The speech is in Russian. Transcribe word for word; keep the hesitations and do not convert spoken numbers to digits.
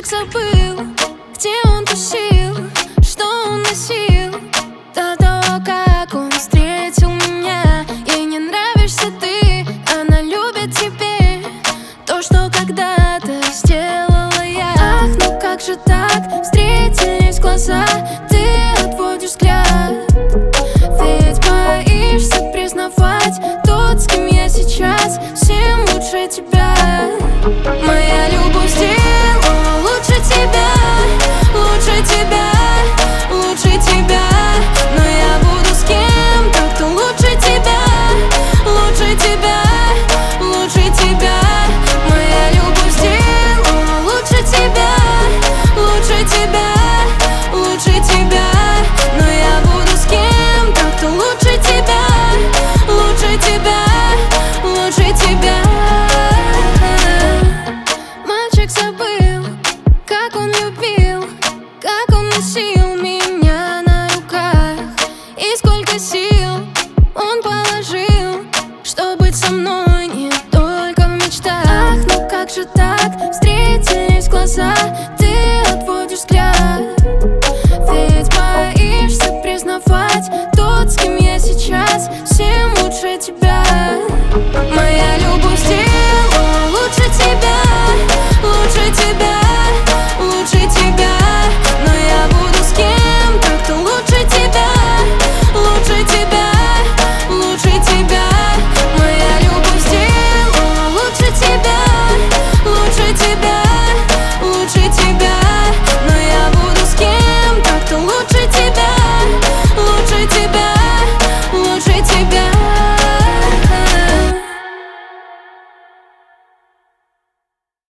Мальчик забыл, где он тусил, что он носил до того, как он встретил меня. Ей не нравишься ты, она любит теперь то, что когда-то сделала я. Ах, ну как же так, встретились глаза, ты отводишь взгляд, ведь боишься признавать тот, с кем я сейчас, всем лучше тебя. Моя любовь сделала лучше тебя, лучше тебя, лучше тебя. Но я буду с кем-то, кто лучше тебя, лучше тебя, лучше тебя. Моя любовь сделала лучше тебя, лучше тебя, лучше тебя. Но я буду с кем-то, кто лучше тебя, лучше тебя, лучше тебя. Мальчик забыл, как он любил, как он носил меня на руках, и сколько сил он положил, чтобы быть со мной не только в мечтах. Ах, ну как же так, встретились глаза,